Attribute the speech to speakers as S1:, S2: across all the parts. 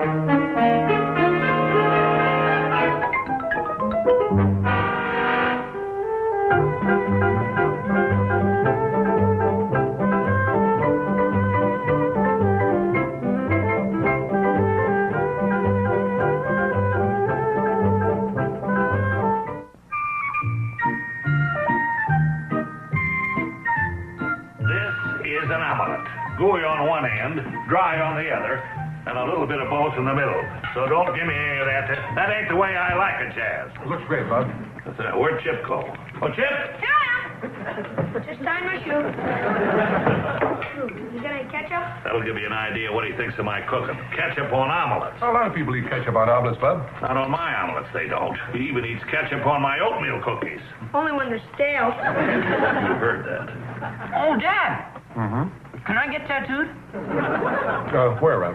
S1: Gooey on one end, dry on the other, and a little bit of both in the middle. So don't give me any of that. That ain't the way I like it, Jazz.
S2: Looks great, Bud.
S1: Where'd Chip go? Oh, Chip?
S3: Here I am. Just tying my shoe. You got any ketchup?
S1: That'll give you an idea what he thinks of my cooking. Ketchup on omelets.
S2: A lot of people eat ketchup on omelets, Bud.
S1: Not on my omelets, they don't. He even eats ketchup on my oatmeal cookies.
S3: Only when they're stale.
S1: You heard that.
S4: Oh, Dad.
S2: Mm-hmm.
S4: Can I get tattooed?
S2: Where, Rob?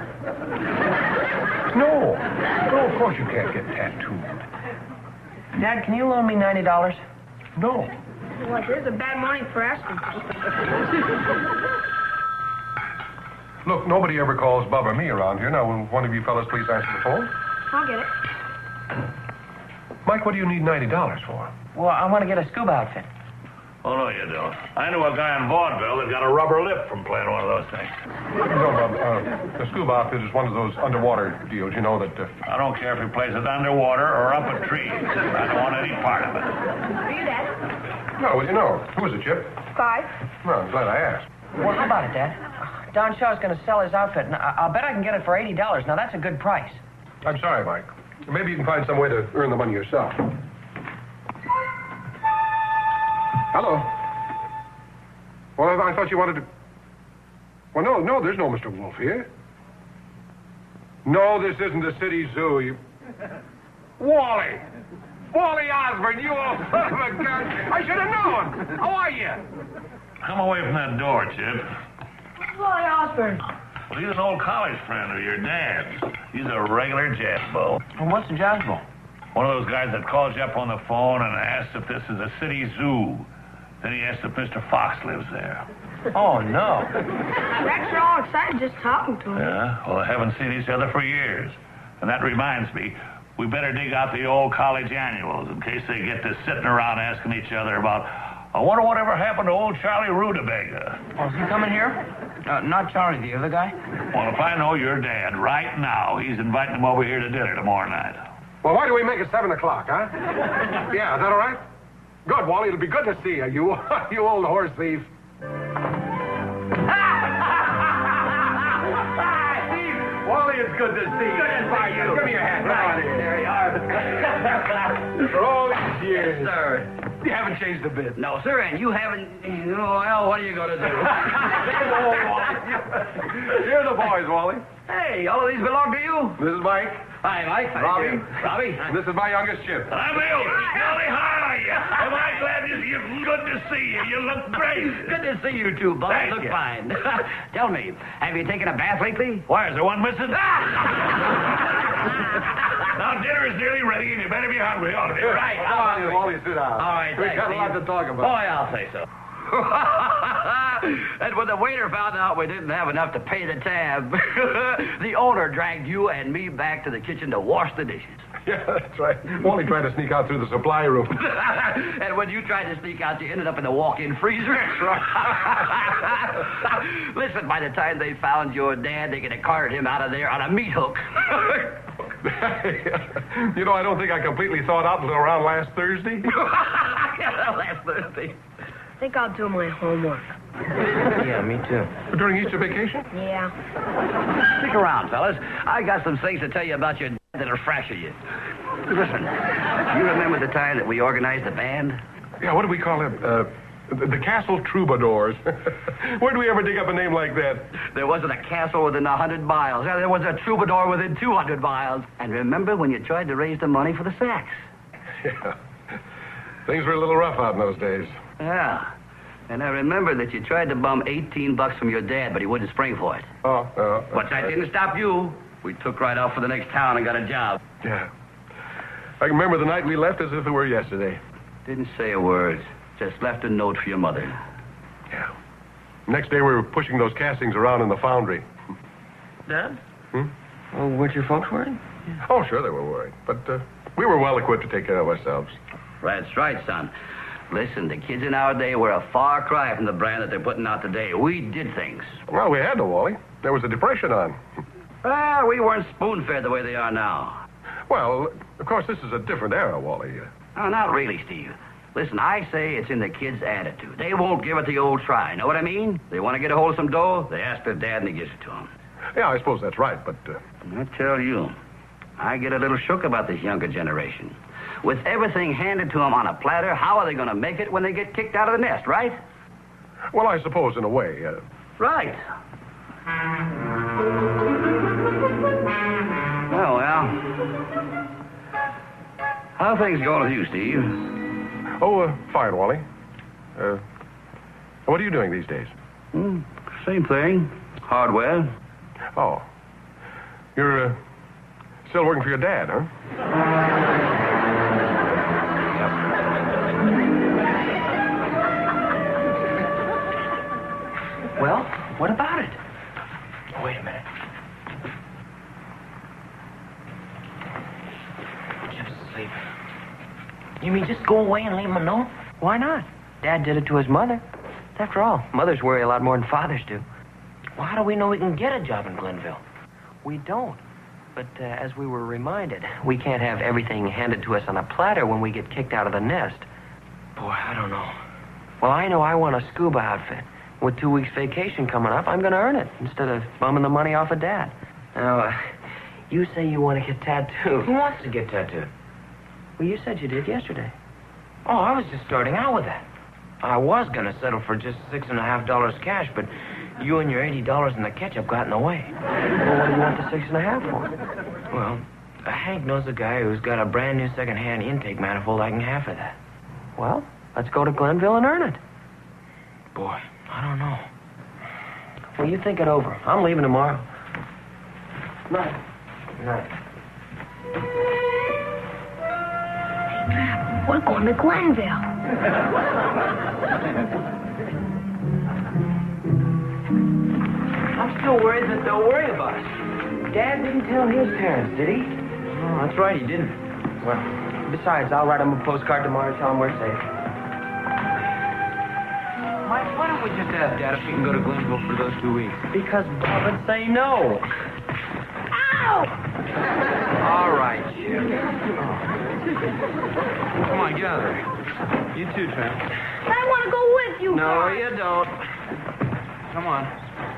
S2: No, of course you can't get tattooed.
S4: Dad, can you loan me $90?
S2: No.
S3: Well, here's a bad morning for asking.
S2: Look, nobody ever calls Bub or me around here. Now, will one of you fellas please answer the phone?
S3: I'll get it.
S2: Mike, what do you need $90 for?
S4: Well, I want to get a scuba outfit.
S1: Oh, no, you don't. I knew a guy in vaudeville that got a rubber lip from playing one of those things.
S2: No, Bub. The scuba outfit is one of those underwater deals, you know, that...
S1: I don't care if he plays it underwater or up a tree. I don't want any part of it.
S3: Are you Dad?
S2: No, well, you know. Who is it, Chip?
S3: 5.
S2: Well, I'm glad I asked.
S4: Well, how about it, Dad? Don Shaw's going to sell his outfit, and I'll bet I can get it for $80. Now, that's a good price.
S2: I'm sorry, Mike. Maybe you can find some way to earn the money yourself. Hello. Well, I thought you wanted to... Well, no, there's no Mr. Wolf here. No, this isn't the city zoo. You... Wally! Wally Osborne, you old son of a gun! I should have known! How are you?
S1: Come away from that door, Chip.
S3: Wally Osborne.
S1: Well, he's an old college friend of your dad's. He's a regular jazz bow.
S4: Well, what's the jazz bow?
S1: One of those guys that calls you up on the phone and asks if this is a city zoo. Then he asks if Mr. Fox lives there.
S4: Oh, no.
S3: Rex are all excited just talking to him.
S1: Yeah? Well, they haven't seen each other for years. And that reminds me, we better dig out the old college annuals in case they get to sitting around asking each other about, I wonder whatever happened to old Charlie Rutabaga.
S4: Oh, is he coming here? Not Charlie, the other guy?
S1: Well, if I know your dad right now, he's inviting him over here to dinner tomorrow night.
S2: Well, why do we make it 7 o'clock, huh? Yeah, is that all right? Good, Wally. It'll be good to see you, you old horse thief. Wally, it's good to see you. Good to see you. Give me your hat. Right. There you are. For all these years.
S5: Yes, sir.
S2: You haven't changed a bit.
S5: No, sir, and you haven't... Oh, well, what are you going to do?
S2: You're the boys, Wally.
S5: Hey, all of these belong to you.
S2: This is Mike.
S5: Hi, Mike.
S2: Robbie.
S5: Robbie.
S2: And this is my youngest Chip.
S1: I'm Bill. Billy, how are you? Am I glad to see you? Good to see you. You look great.
S5: Good to see you, too, Bud.
S1: Thank
S5: Look
S1: you.
S5: fine. Tell me, have you taken a bath lately?
S1: Why, is there one missing? Now, dinner is nearly ready, and you better be hungry, ought to be.
S5: Right.
S2: Come on, Wally, sit down.
S5: All right,
S2: We've
S5: thanks.
S2: got a lot to talk about.
S5: Boy, I'll say so. And when the waiter found out we didn't have enough to pay the tab, the owner dragged you and me back to the kitchen to wash the dishes.
S2: Yeah, that's right. Wally tried to sneak out through the supply room.
S5: And when you tried to sneak out, you ended up in the walk-in freezer. Listen, by the time they found your dad, they could have carted him out of there on a meat hook.
S2: You know, I don't think I completely thawed out until around last Thursday.
S5: Last Thursday.
S3: I think I'll do my homework.
S4: Yeah, me too.
S2: During Easter vacation?
S3: Yeah.
S5: Stick around, fellas. I got some things to tell you about your dad that'll fracture you. Listen, you remember the time that we organized the band?
S2: Yeah, what do we call it? The Castle Troubadours. Where do we ever dig up a name like that?
S5: There wasn't a castle within 100 miles. There was a troubadour within 200 miles. And remember when you tried to raise the money for the sax?
S2: Yeah. Things were a little rough out in those days.
S5: Yeah. And I remember that you tried to bum $18 from your dad, but he wouldn't spring for it.
S2: Oh.
S5: But that didn't stop you. We took right off for the next town and got a job.
S2: Yeah. I can remember the night we left as if it were yesterday.
S5: Didn't say a word. Just left a note for your mother.
S2: Yeah. Next day we were pushing those castings around in the foundry.
S4: Dad? Well, weren't your folks worried?
S2: Oh, sure they were worried. But we were well equipped to take care of ourselves.
S5: That's right, son. Listen, the kids in our day were a far cry from the brand that they're putting out today. We did things.
S2: Well, we had to, Wally. There was a depression on.
S5: Well, we weren't spoon-fed the way they are now.
S2: Well, of course, this is a different era, Wally.
S5: Oh, not really, Steve. Listen, I say it's in the kids' attitude. They won't give it the old try. Know what I mean? They want to get a hold of some dough, they ask their dad and he gives it to them.
S2: Yeah, I suppose that's right, but...
S5: I tell you, I get a little shook about this younger generation. With everything handed to them on a platter, how are they going to make it when they get kicked out of the nest, right?
S2: Well, I suppose in a way.
S5: Right. Oh, well. How are things going with you, Steve?
S2: Oh, fine, Wally. What are you doing these days?
S5: Same thing. Hardware.
S2: Oh. You're still working for your dad, huh?
S4: Well, what about it? Wait a minute. Jim's asleep. You mean just go away and leave him alone? Why not? Dad did it to his mother. After all, mothers worry a lot more than fathers do. Well, how do we know we can get a job in Glenville? We don't. But as we were reminded, we can't have everything handed to us on a platter when we get kicked out of the nest. Boy, I don't know. Well, I know I want a scuba outfit. With 2 weeks vacation coming up, I'm going to earn it instead of bumming the money off of Dad. Now, you say you want to get tattooed. Who wants to get tattooed? Well, you said you did yesterday. Oh, I was just starting out with that. I was going to settle for just $6.50 cash, but you and your $80 in the ketchup got in the way. Well, what do you want the $6.50 for? Well, Hank knows a guy who's got a brand new second-hand intake manifold I can have for that. Well, let's go to Glenville and earn it. Boy, I don't know. Well, you think it over. I'm leaving tomorrow. Night. Night.
S3: We're going to Glenville.
S4: I'm still worried that they'll worry about us. Dad didn't tell his parents, did he? Oh, that's right, he didn't. Well, besides, I'll write him a postcard tomorrow and tell him we're safe. Mike, why don't we just ask Dad if we can go to Glenville for those 2 weeks? Because Bob would say no.
S3: Ow!
S4: All right, Chip. Come on, get out of there. You too, Trent.
S3: I want to go with you
S4: No,
S3: guys.
S4: you don't. Come on.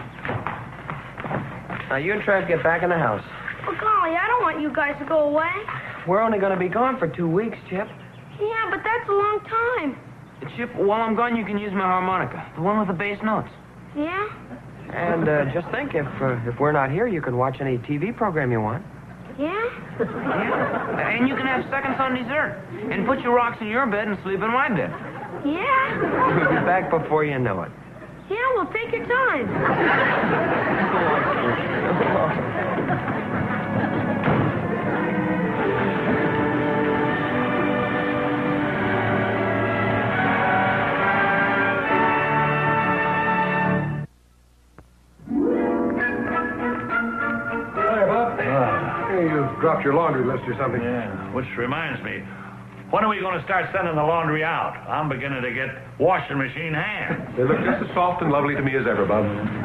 S4: Now, you and Trent get back in the house.
S3: Well, golly, I don't want you guys to go away.
S4: We're only going to be gone for 2 weeks, Chip.
S3: Yeah, but that's a long time.
S4: Chip, while I'm gone, you can use my harmonica. The one with the bass notes.
S3: Yeah?
S4: And just think, if we're not here, you can watch any TV program you want.
S3: Yeah?
S4: Yeah. And you can have seconds on dessert. And put your rocks in your bed and sleep in my bed.
S3: Yeah?
S4: We'll be back before you know it.
S3: Yeah, well, take your time.
S2: You dropped your laundry list or something.
S1: Yeah, which reminds me, when are we going to start sending the laundry out? I'm beginning to get washing machine hands.
S2: They look just as soft and lovely to me as ever, Bub.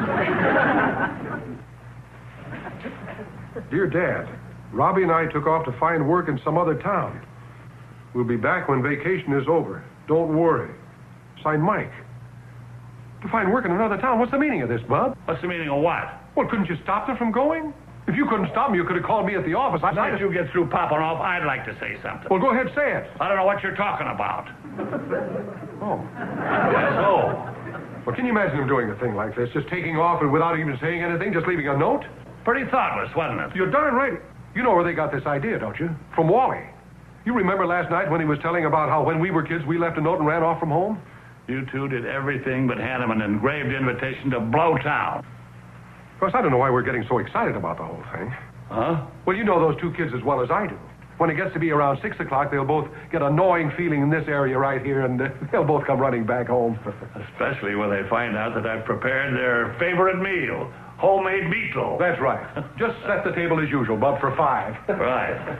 S2: Dear Dad, Robbie and I took off to find work in some other town. We'll be back when vacation is over. Don't worry. Signed, Mike. To find work in another town? What's the meaning of this, Bub?
S1: What's the meaning of what?
S2: Well, couldn't you stop them from going? If you couldn't stop me, you could have called me at the office.
S1: Once you get through popping off, I'd like to say something.
S2: Well, go ahead, say it.
S1: I don't know what you're talking about.
S2: Oh.
S1: Yes, oh.
S2: Well, can you imagine him doing a thing like this? Just taking off and without even saying anything, just leaving a note?
S1: Pretty thoughtless, wasn't it?
S2: You're darn right. You know where they got this idea, don't you? From Wally. You remember last night when he was telling about how when we were kids, we left a note and ran off from home?
S1: You two did everything but hand him an engraved invitation to blow town.
S2: Of course, I don't know why we're getting so excited about the whole thing.
S1: Huh?
S2: Well, you know those two kids as well as I do. When it gets to be around 6 o'clock, they'll both get a gnawing feeling in this area right here, and they'll both come running back home.
S1: Especially when they find out that I've prepared their favorite meal, homemade meatloaf.
S2: That's right. Just set the table as usual, Bub, for 5.
S1: Right.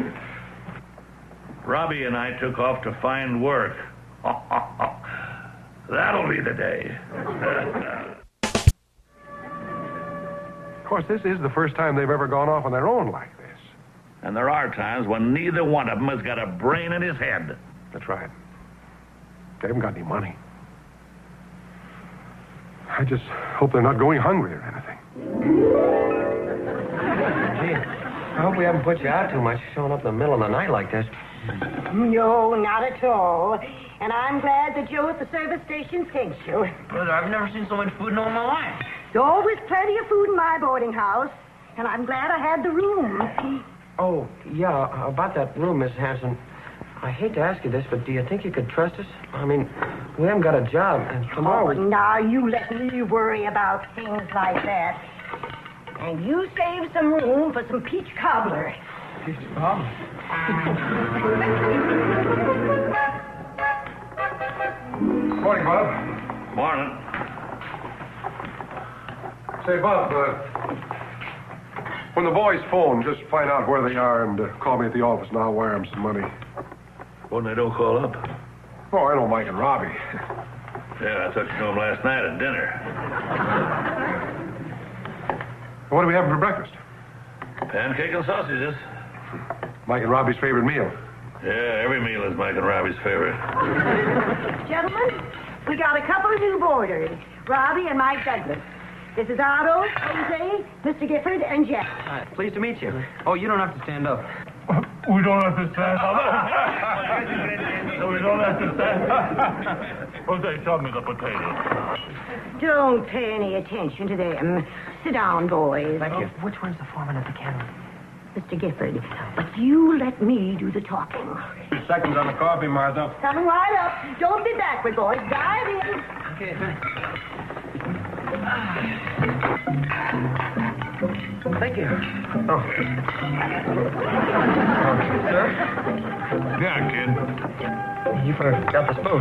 S1: Robbie and I took off to find work. That'll be the day.
S2: Of course, this is the first time they've ever gone off on their own like this.
S1: And there are times when neither one of them has got a brain in his head.
S2: That's right. They haven't got any money. I just hope they're not going hungry or anything.
S4: Gee, I hope we haven't put you out too much showing up in the middle of the night like this.
S6: No, not at all. And I'm glad that Joe at the service station thanks you.
S4: Brother, I've never seen so much food in all my life.
S6: There's always plenty of food in my boarding house, and I'm glad I had the room.
S4: Oh, yeah, about that room, Miss Hanson. I hate to ask you this, but do you think you could trust us? I mean, we haven't got a job, and tomorrow...
S6: Now you let me worry about things like that. And you save some room for some peach cobbler.
S4: Peach cobbler?
S2: Morning, Bob.
S1: Morning.
S2: Say, Bob, when the boys phone, just find out where they are and call me at the office, and I'll wire them some money.
S1: When they don't call up.
S2: Oh, I know Mike and Robbie.
S1: Yeah, I thought you knew them last night at dinner.
S2: What are we having for breakfast?
S1: Pancake and sausages.
S2: Mike and Robbie's favorite meal.
S1: Yeah, every meal is Mike and Robbie's favorite.
S6: Gentlemen, we got a couple of new boarders, Robbie and Mike Douglas. This is Otto, Jose, Mr. Gifford, and Jeff.
S4: Hi, pleased to meet you. Oh, you don't have to stand up.
S1: We don't have to stand up. We don't have to stand up. Jose, tell me the potatoes.
S6: Don't pay any attention to them. Sit down, boys.
S4: Thank you. Which one's the foreman of the cannery?
S6: Mr. Gifford, but you let me do the talking.
S2: 2 seconds on the coffee, Martha.
S6: Coming right up. Don't be backward, boys. Dive in.
S4: Okay, thanks. Thank you. Oh. Sir?
S1: Yeah, kid.
S4: You forgot the spoon.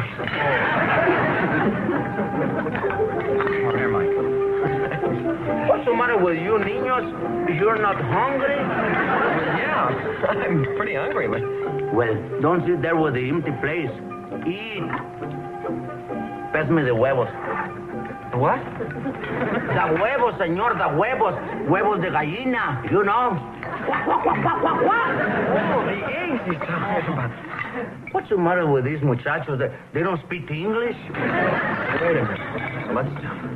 S4: Oh, here, Mike.
S7: What's the matter with you, niños? You're not hungry?
S4: Yeah, I'm pretty hungry, but...
S7: Well, don't sit there with the empty place. Eat. Pass me the huevos.
S4: What?
S7: The huevos, señor, the huevos. Huevos de gallina, you know. Quack, quack, quack, quack, quack, quack.
S4: Oh, the eggs he's talking about.
S7: What's the matter with these muchachos? They don't speak English?
S4: Wait a minute. Let's...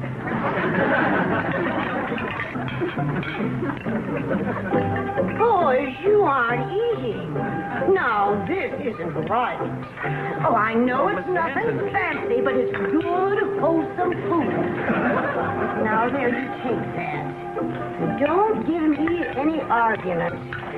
S6: Boys, you aren't eating. Now, this isn't right. Oh, I know it's nothing fancy, but it's good, wholesome food. Now, there, you take that. Don't give me any argument.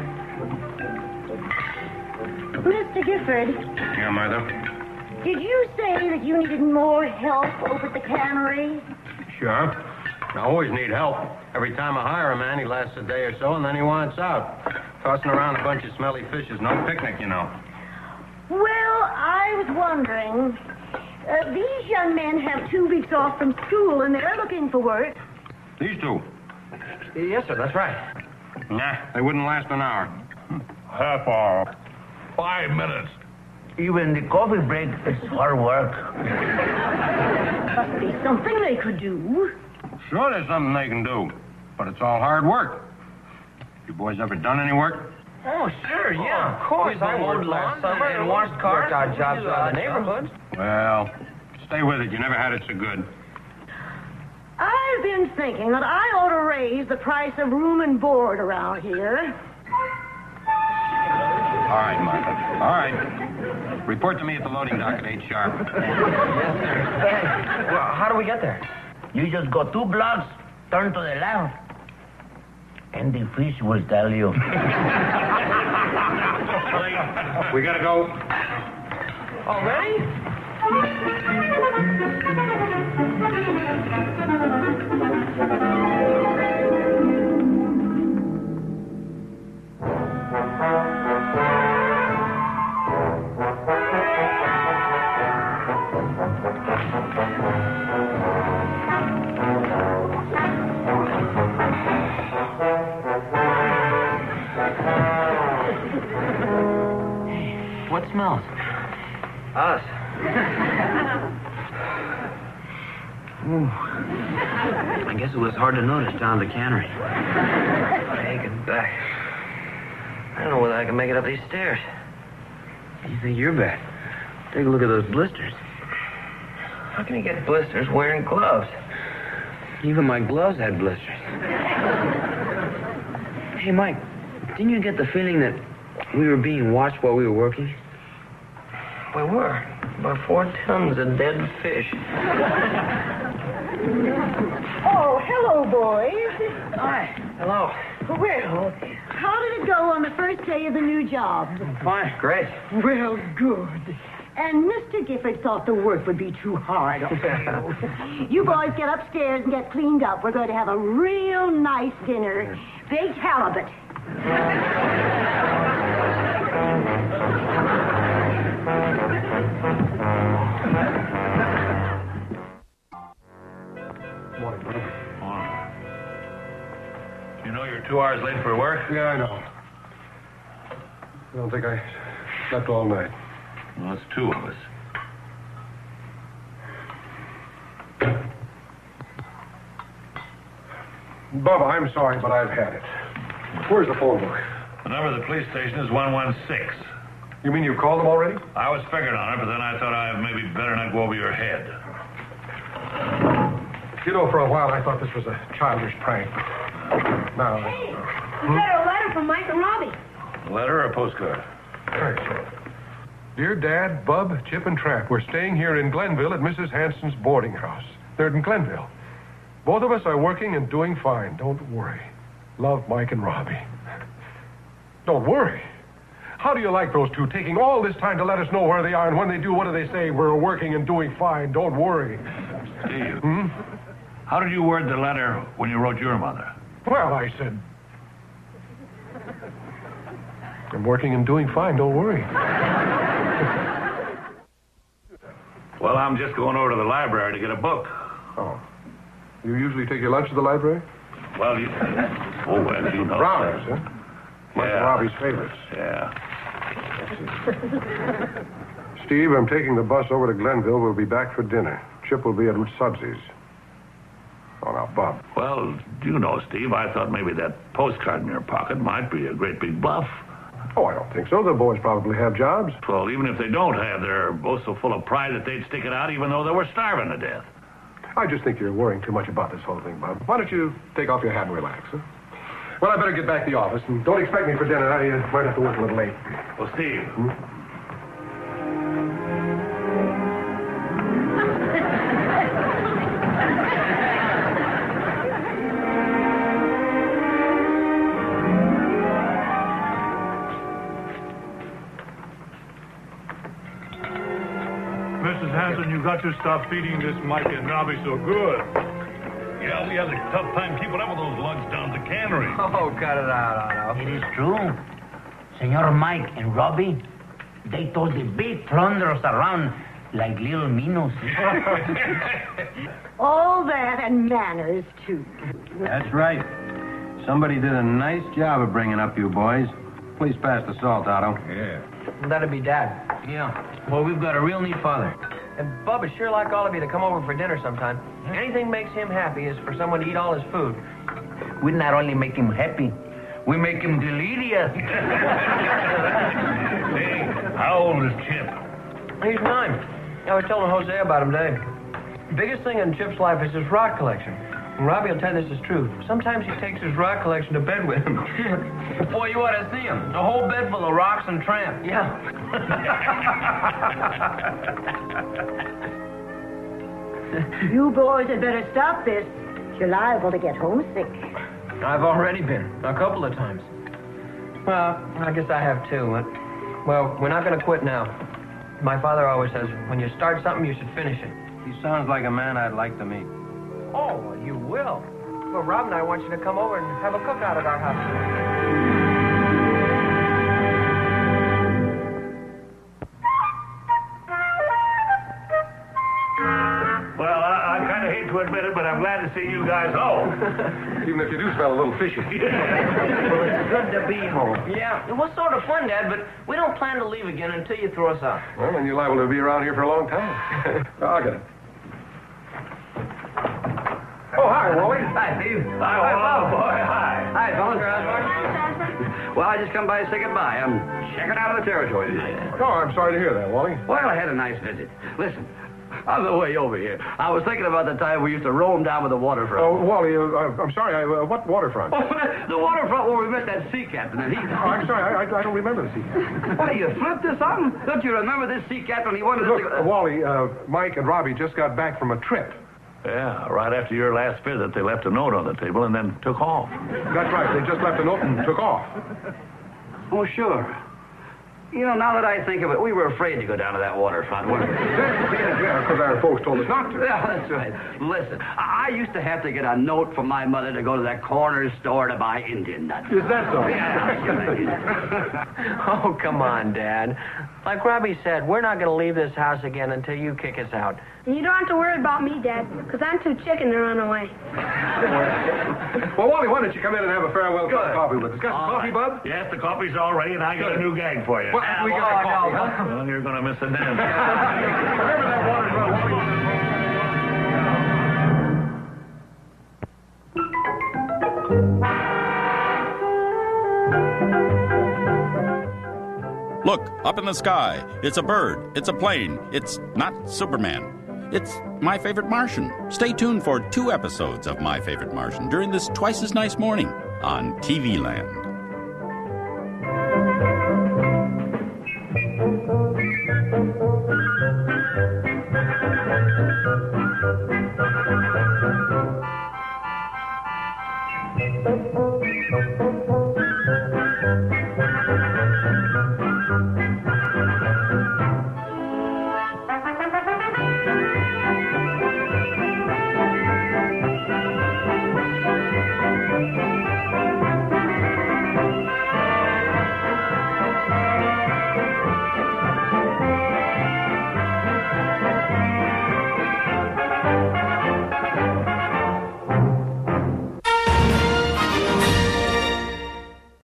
S6: Mr. Gifford,
S2: Yeah, Martha?
S6: did you say that you needed more help over at the cannery?
S8: Sure. I always need help. Every time I hire a man, he lasts a day or so, and then he wants out. Tossing around a bunch of smelly fish is no picnic, you know.
S6: Well, I was wondering. These young men have 2 weeks off from school, and they're looking for work.
S8: These two?
S4: Yes, sir, that's right.
S8: Nah, they wouldn't last an hour.
S1: Half hour. 5 minutes.
S7: Even the coffee break is hard work.
S6: Must be something they could do.
S8: Sure, there's something they can do, but it's all hard work. You boys ever done any work?
S4: Oh, sure, yeah, of course. I mowed last summer and washed cars. Worked odd jobs around the neighborhood.
S8: Well, stay with it. You never had it so good.
S6: I've been thinking that I ought to raise the price of room and board around here.
S8: All right, Martha. All right. Report to me at the loading dock at 8 sharp.
S4: Yes, sir. Well, how do we get there?
S7: You just go 2 blocks, turn to the left, and the fish will tell you.
S8: We gotta go.
S4: Already? What smells? Us. Ooh. I guess it was hard to notice down at the cannery. Aching back. I don't know whether I can make it up these stairs. You think you're bad? Take a look at those blisters. How can you get blisters wearing gloves? Even my gloves had blisters. Hey, Mike, didn't you get the feeling that we were being watched while we were working? We were. About 4 tons of dead fish.
S6: Oh, hello, boys.
S4: Hi. Hello.
S6: Well, how did it go on the first day of the new job?
S4: Fine. Great.
S6: Well, good. And Mr. Gifford thought the work would be too hard on you. You boys get upstairs and get cleaned up. We're going to have a real nice dinner. Baked halibut.
S2: Morning, buddy.
S1: You know you're 2 hours late for work?
S2: Yeah, I know. I don't think I slept all night.
S1: Well, it's 2 of us.
S2: Bubba, I'm sorry, but I've had it. Where's the phone book?
S1: The number of the police station is 116.
S2: You mean you've called them already?
S1: I was figuring on it, but then I thought I maybe better not go over your head.
S2: You know, for a while I thought this was a childish prank. Now,
S3: We got a letter from Mike and Robbie.
S1: A letter or a postcard?
S2: thanks. Dear Dad, Bub, Chip, and Trap, we're staying here in Glenville at Mrs. Hanson's boarding house. They're in Glenville. Both of us are working and doing fine. Don't worry. Love, Mike and Robbie. Don't worry. How do you like those two taking all this time to let us know where they are, and when they do, what do they say? We're working and doing fine. Don't worry.
S1: Steve, how did you word the letter when you wrote your mother?
S2: Well, I said, I'm working and doing fine. Don't worry.
S1: Well, I'm just going over to the library to get a book.
S2: Oh. You usually take your lunch to the library?
S1: Well, you know.
S2: Brownies, huh? Mike and Robbie's favorites.
S1: Yeah.
S2: Steve, I'm taking the bus over to Glenville. We'll be back for dinner. Chip will be at Sudsey's. Oh, now, Bob.
S1: Well, you know, Steve, I thought maybe that postcard in your pocket might be a great big bluff.
S2: Oh, I don't think so. The boys probably have jobs.
S1: Well, even if they don't have, they're both so full of pride that they'd stick it out even though they were starving to death.
S2: I just think you're worrying too much about this whole thing, Bob. Why don't you take off your hat and relax, huh? Well, I better get back to the office, and don't expect me for dinner. I might have to work a little late.
S1: Well, Steve.
S9: Mrs. Hanson, you got to stop feeding this Mike and Robbie so good.
S1: Yeah, we had a tough time keeping up with those lugs down at the cannery.
S4: Oh, cut it out, Otto.
S7: It is true. Senor Mike and Robbie, they told the big plunderers around like little minnows.
S6: All that and manners, too.
S8: That's right. Somebody did a nice job of bringing up you boys. Please pass the salt, Otto.
S1: Yeah.
S4: That'd be Dad.
S7: Yeah. Well, we've got a real neat father.
S4: And Bub would sure like all of you to come over for dinner sometime. Anything makes him happy is for someone to eat all his food.
S7: We not only make him happy, we make him delirious.
S1: Hey, how old is Chip?
S4: He's 9. I was telling Jose about him today. Biggest thing in Chip's life is his rock collection. And Robbie will tell you this is true. Sometimes he takes his rock collection to bed with him.
S7: Boy, you ought to see him. A whole bed full of rocks and tramp.
S4: Yeah.
S6: You boys had better stop this. You're liable to get homesick.
S4: I've already been. A couple of times. Well, I guess I have too. But, well, we're not going to quit now. My father always says, when you start something, you should finish it.
S8: He sounds like a man I'd like to meet.
S4: Oh, well, you will. Well, Rob and I want you to come over and have a cookout at our house.
S1: Well, I kind of hate to admit it, but I'm glad to see you guys home.
S2: Even if you do smell a little fishy.
S4: good to be home. Yeah, it was sort of fun, Dad, but we don't plan to leave again until you throw us out.
S2: Well, then you're liable to be around here for a long time. I'll get it. Oh, hi, Wally.
S5: Hi, Steve.
S1: Hi,
S5: Bob.
S1: boy. Hi.
S5: Hi, fellas. Well, I just come by to say goodbye. I'm checking out of the territory today.
S2: Oh, I'm sorry to hear that, Wally.
S5: Well, I had a nice visit. Listen, on the way over here, I was thinking about the time we used to roam down with the waterfront.
S2: Oh, Wally, I'm sorry. What waterfront?
S5: Oh, the waterfront where we met that sea captain. And he...
S2: Oh, I'm sorry. I don't remember the sea captain.
S5: What, you flipped or something? Don't you remember this sea captain? He wanted
S2: Look,
S5: us to...
S2: Wally, Mike and Robbie just got back from a trip.
S1: Yeah, right after your last visit, they left a note on the table and then took off.
S2: That's right. They just left a note and took off.
S5: Oh, sure. You know, now that I think of it, we were afraid to go down to that waterfront, weren't we?
S2: Yeah, because our folks told us not to.
S5: Yeah, that's right. Listen, I used to have to get a note from my mother to go to that corner store to buy Indian nuts.
S2: Is that so?
S5: Yeah, sure.
S4: Oh, come on, Dad. Like Robbie said, we're not going to leave this house again until you kick us out.
S3: And you don't have to worry about me, Dad, because I'm too chicken to run away.
S2: Well, Wally, why don't you come in and have a farewell cup of coffee with us? Got some coffee, Bub?
S1: Yes, the coffee's all ready, and I got a new gag for you.
S2: Well, we got a coffee, huh?
S1: Well, you're going to miss a dance.
S2: Remember that waterfront, Wally?
S10: Look, up in the sky. It's a bird. It's a plane. It's not Superman. It's My Favorite Martian. Stay tuned for 2 episodes of My Favorite Martian during this twice as nice morning on TV Land.